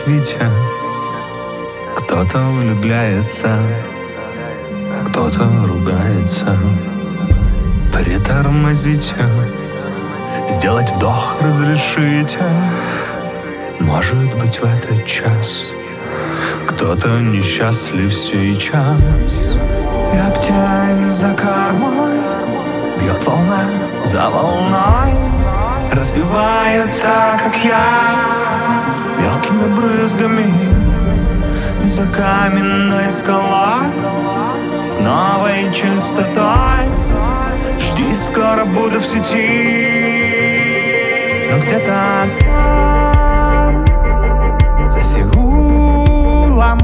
свете. Кто-то влюбляется, а кто-то ругается. Притормозите, сделать вдох разрешите. Может быть, в этот час кто-то несчастлив сейчас. И об тень за кормой бьет волна за волной, разбивается, как я, мелкими брызгами за каменной скалой, с новой чистотой. Жди, скоро буду в сети. Но где-то там, за Сеулом,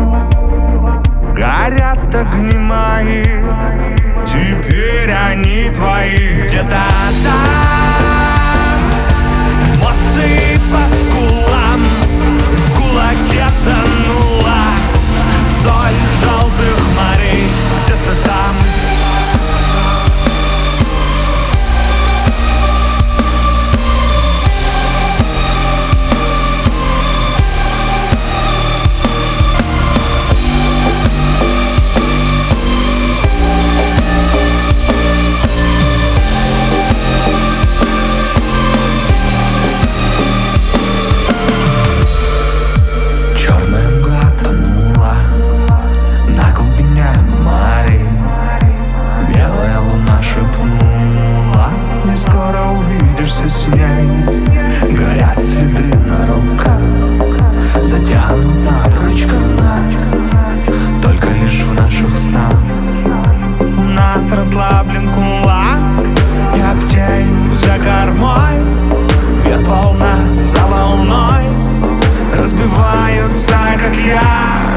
горят огни мои. Теперь они твои. Где-то там эмоции по скулам, в кулаке тонула соль желтых морей. Где-то там. Скоро увидишься с ней. Горят следы на руках, затянут напрочь канат. Только лишь в наших снах у нас расслаблен кулак. И об тень за кормой бьет волна за волной, разбиваются, как я,